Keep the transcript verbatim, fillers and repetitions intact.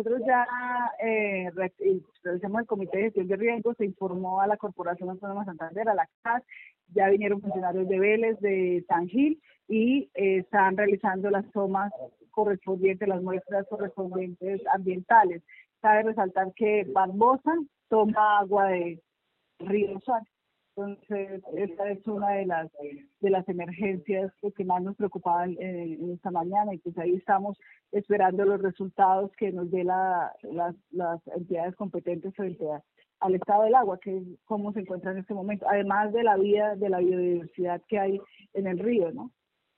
nosotros ya eh, re- eh, realizamos el Comité de Gestión de Riesgos, se informó a la Corporación Autónoma de Santander, a la C A S, ya vinieron funcionarios de Vélez, de San Gil, y eh, están realizando las tomas correspondientes, las muestras correspondientes ambientales. Cabe resaltar que Barbosa toma agua de Río Suárez. Entonces, esta es una de las de las emergencias que más nos preocupaban eh, en esta mañana, y pues ahí estamos esperando los resultados que nos dé la, las, las entidades competentes frente a- al estado del agua, que es cómo se encuentra en este momento, además de la vida, de la biodiversidad que hay en el río, ¿no?